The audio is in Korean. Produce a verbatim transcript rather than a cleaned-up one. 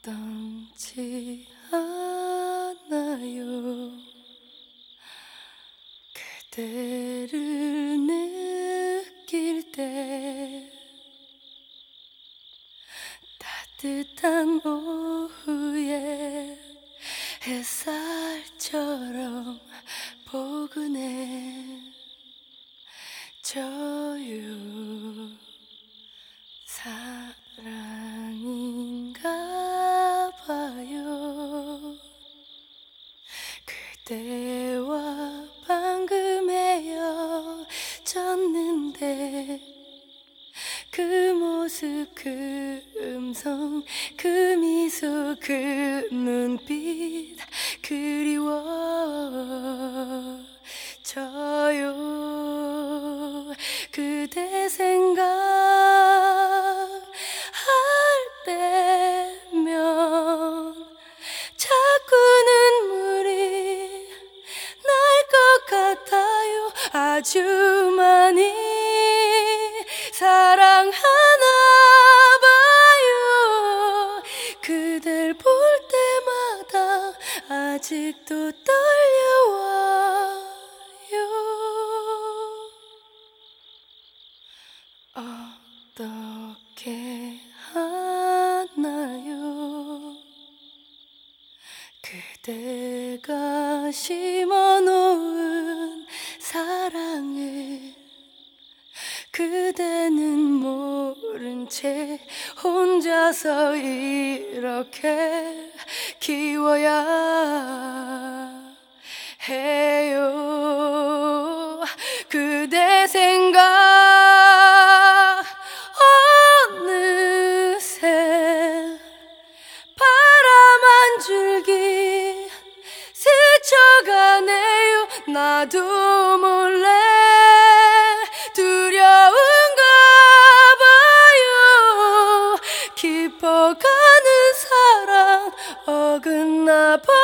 어떤지 않아요. 그대를 느낄 때 따뜻한 오후에 햇살처럼 포근해져요. 사랑인가 봐요. 그대와 방금 헤어졌는데 그 모습, 그 음성, 그 미소, 그 눈빛 그리워져요. 그대 생각할 때면 자꾸 눈물이 날 것 같아요. 아주 많이 사랑하나 봐요. 그댈 볼 때마다 아직도 떨려와요. 어떻게 하나요? 그대가 심어놓은 사랑을 그대는 모른 채 혼자서 이렇게 키워야 해요. 그대 생각 어느새 바람 한 줄기 스쳐가네요. 나도 몰래 두려운가 봐요. 깊어가는 사랑 어긋나 봐요.